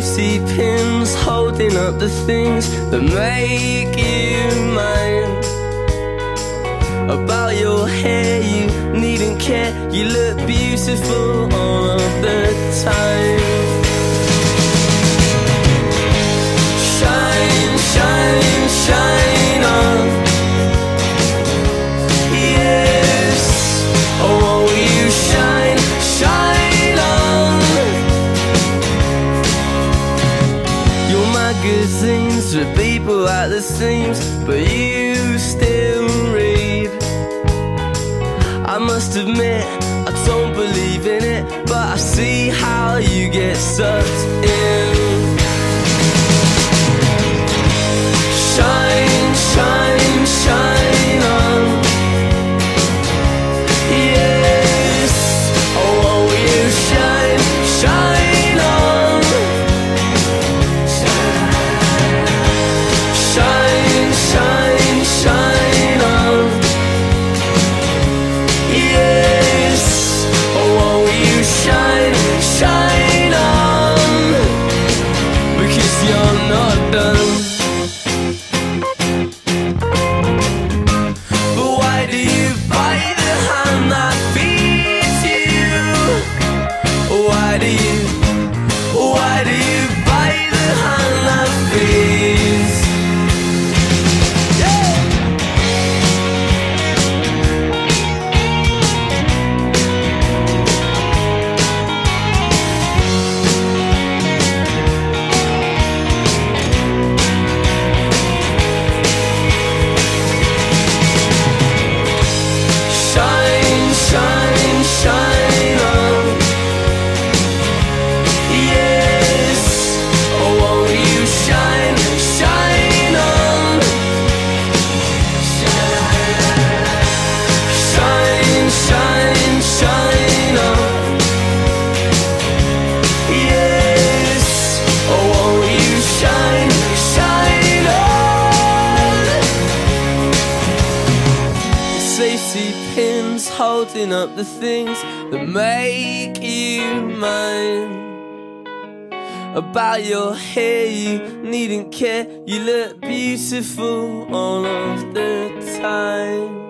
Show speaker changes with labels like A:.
A: safety pins holding up the things that make you mine. About your hair, you needn't care. You look beautiful all of the time. Shine, shine, shine on. Yes, oh, won't you shine, shine on. Your magazines with people at the seams, but you still read. I must admit, I don't believe in it, but I see how you get sucked in. Shine, shine, shine on. Yes, oh, won't you shine, shine on. Shine, shine, shine on. Yes, oh, won't you shine, shine on. Because you're not done. But why do you bite the hand that feeds you? Why do you bite the hand that feeds? Shine, shine, shine on. Yes, oh, won't you shine, shine on. Shine, shine, shine on. Yes, oh, won't you shine, shine on. Safety pins holding up the things that make you mine. About your hair, you needn't care. You look beautiful all of the time.